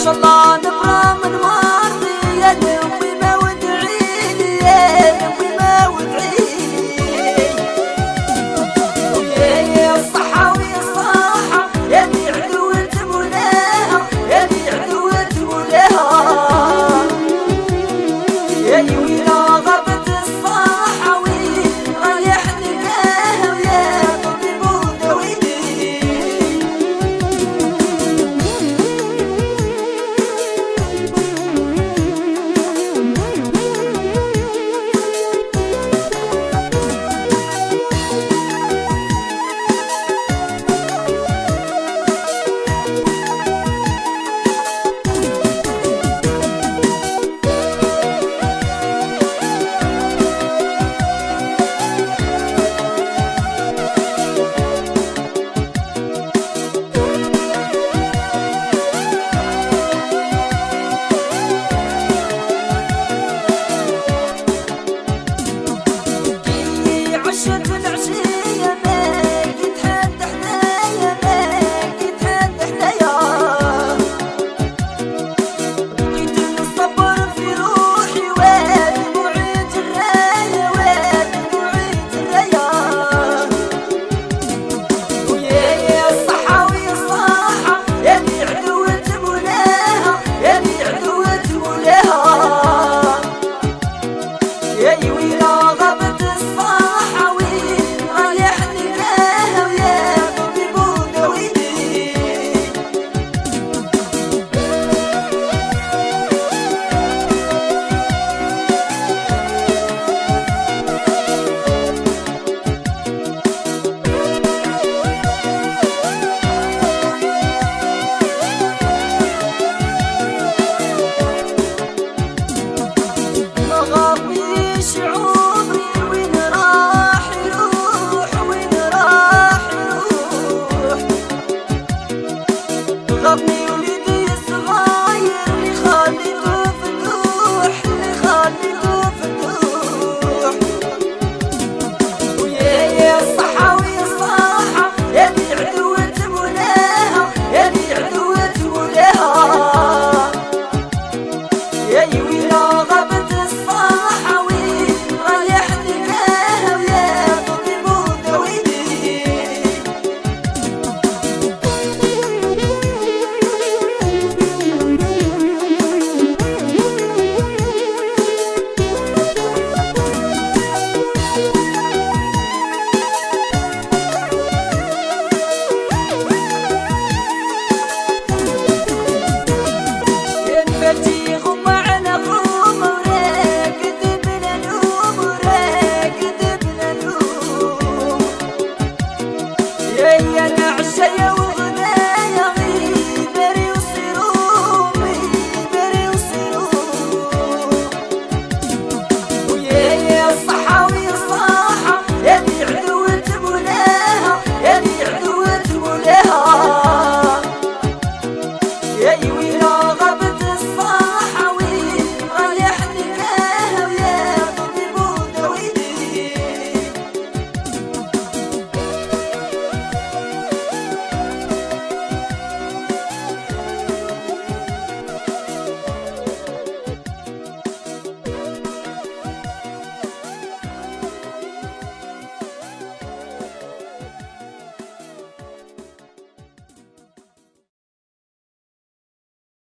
شاء الله نبرى من مرضي يا ذنبي ما ودعيلي يا ذنبي ما ودعيلي يا الصحة ويا الصحة يا ذي عدوة مولاها يا ذي عدوة مولاها يا ويلا غابت الصحة وين ريحني لها ويا طبيب وداويني عشت العشية ما كنت حد حنايا ما كنت حد حنايا بقيت نصبر في روحي ودموعي جرايا ودموعي جرايا ويا الصحة ويا الصحة يا ذي عدوة مولاها يا ذي عدوة مولاها يا ويلا غابت الصحة وين ريحني لها ويا طبيب وداويني ما غابنيش عمري وين راح يروح وين راح يروح غابني وليدي الصغاير اللي خليته فتوح اللي خليته فتوح ويا الصحة ويا الصحة يا ذي عدوة مولاها يا ذي عدوة مولاها يا ويلا غابت الصحة وين ريحني لها ويا طبيب وداويني يا نفاتي